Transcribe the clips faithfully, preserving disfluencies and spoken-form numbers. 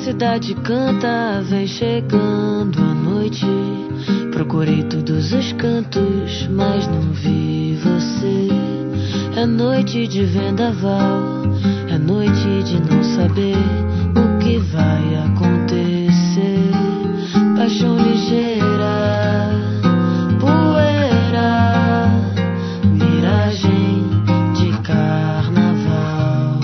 cidade canta, vem chegando a noite. Procurei todos os cantos, mas não vi você. É noite de vendaval, é noite de não saber o que vai acontecer. Paixão ligeira, poeira, miragem de carnaval.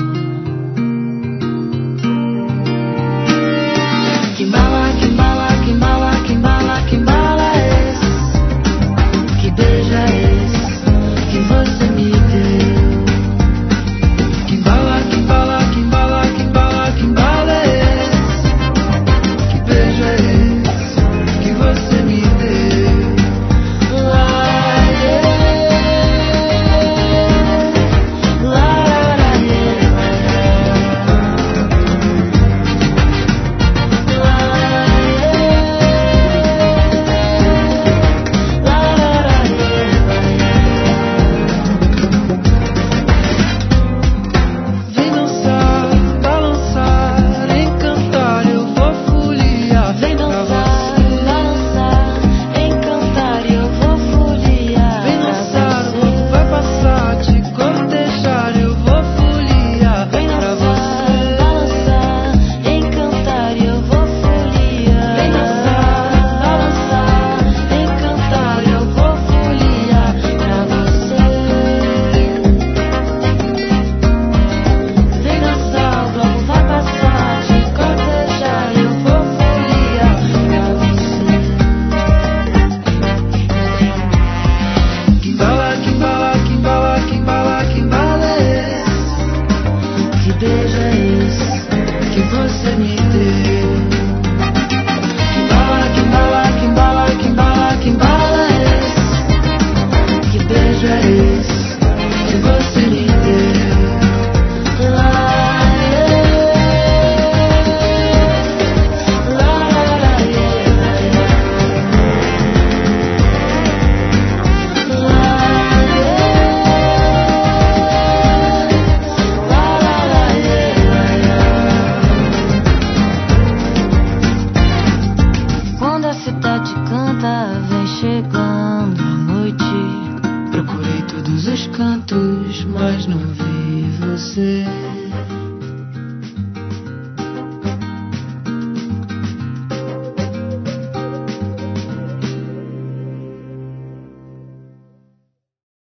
Quimbala, quimbala, quimbala, quimbala, quimbala esse. Que beijo é esse que você me deu? Quimbala, quimbala, quimbala, quimbala, quimbala esse. Que beijo é esse que você me deu? Lá, lá, lá, vem dançar, balançar, encantar, eu vou foliar. Vem dançar, balançar, encantar, eu vou foliar. Vem dançar, o mundo vai passar, te cortejar, eu vou foliar. Vem dançar, balançar, encantar, eu vou foliar. Vem dançar, balançar, encantar, eu vou foliar pra você. Vem dançar, o bloco vai passar, te cortejar, eu vou foliar pra você. Quimbala, quimbala, quimbala, quimbala, quimbala esse. Que beijo é esse que você me deu? Quimbala, quimbala, quimbala, quimbala, quimbala esse. Que beijo é esse que você me deu? Lá, lá, lá, quando a cidade canta, vem chegando a noite. Procurei todos os cantos, mas não vi você.